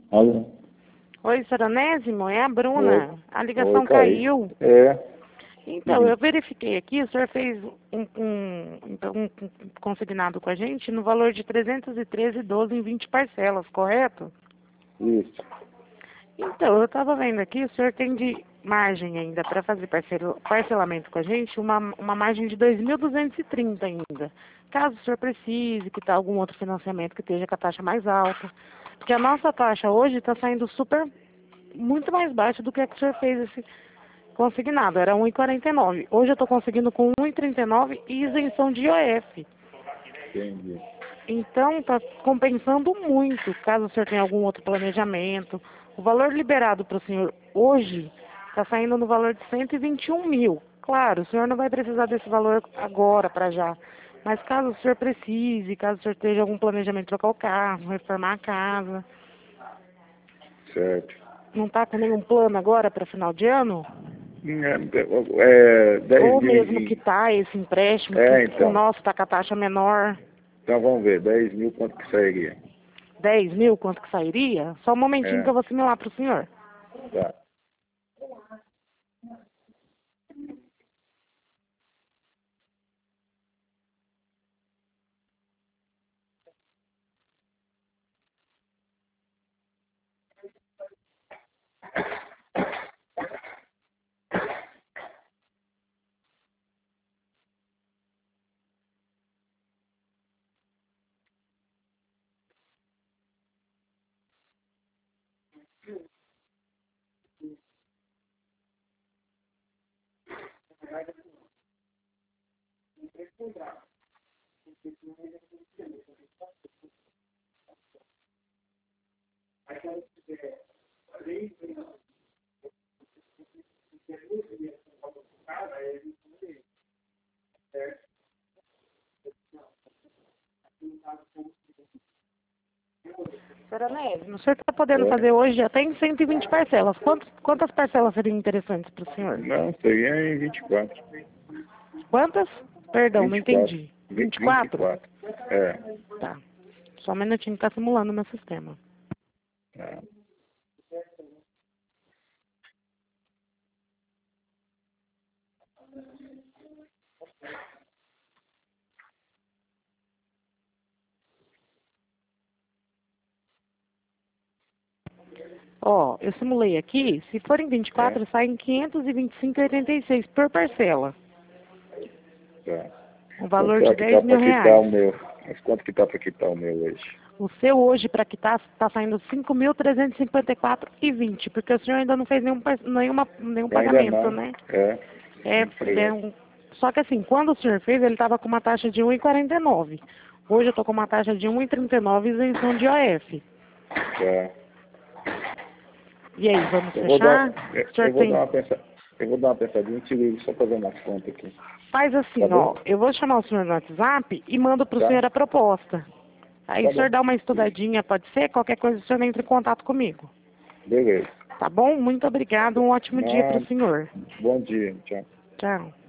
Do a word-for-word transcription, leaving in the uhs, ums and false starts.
Alô? Oi, Soronésimo, é a Bruna. Oi. A ligação Oi, caiu. É. Então, Uhum. eu verifiquei aqui, o senhor fez um, um, então, um consignado com a gente no valor de trezentos e treze vírgula doze em vinte parcelas, correto? Isso. Então, eu estava vendo aqui, o senhor tem de margem ainda para fazer parcelo, parcelamento com a gente, uma, uma margem de dois mil duzentos e trinta ainda. Caso o senhor precise, que tá algum outro financiamento que esteja com a taxa mais alta. Porque a nossa taxa hoje está saindo super, muito mais baixa do que a que o senhor fez esse consignado, era um vírgula quarenta e nove. Hoje eu estou conseguindo com um vírgula trinta e nove e isenção de I O F. Entendi. Então, está compensando muito, caso o senhor tenha algum outro planejamento. O valor liberado para o senhor hoje está saindo no valor de cento e vinte e um mil. Claro, o senhor não vai precisar desse valor agora, para já. Mas caso o senhor precise, caso o senhor tenha algum planejamento de trocar o carro, reformar a casa, Certo. não está com nenhum plano agora para final de ano? É, é, dez Ou mil mesmo e... quitar esse empréstimo, É, que o então. nosso está com a taxa menor, Então vamos ver, dez mil quanto que sairia? dez mil, quanto que sairia? Só um momentinho que É, eu vou simular para o senhor. tá. Senhora Neve, o senhor está podendo É. fazer hoje até em cento e vinte parcelas. Quantos, quantas parcelas seriam interessantes para o senhor? Não, seria em vinte e quatro. Quantas? Perdão, não vinte e quatro. entendi. Vi- vinte e vinte e quatro? quatro. É. Tá. Só um minutinho que está simulando o meu sistema. É. Ó, eu simulei aqui, se forem vinte e É. quatro, saem quinhentos e vinte e cinco vírgula oitenta e seis por parcela. Tá. Um Quanto valor de será que dez tá mil para quitar reais. o meu? Mas quanto que tá para quitar o meu hoje? O seu hoje, para quitar, está saindo cinco mil trezentos e cinquenta e quatro reais e vinte, porque o senhor ainda não fez nenhum, par- nenhuma, nenhum Ainda pagamento, não. né? É. É, é Obrigado. um... Só que assim, quando o senhor fez, ele estava com uma taxa de um vírgula quarenta e nove. Hoje eu estou com uma taxa de um vírgula trinta e nove isenção de I O F. Tá. E aí, vamos Eu vou dar, fechar? O senhor eu vou dar tem... uma pensa, eu vou dar uma pensadinha e te ligo só fazer umas contas aqui. Faz Tá assim, bom? ó, eu vou chamar o senhor no WhatsApp e mando para o Tá? senhor a proposta. Aí Tá o senhor bom. dá uma estudadinha, pode ser? Qualquer coisa o senhor entra em contato comigo. Beleza. Tá bom? Muito obrigado, um ótimo dia para o Não, senhor. bom dia. Tchau. Tchau.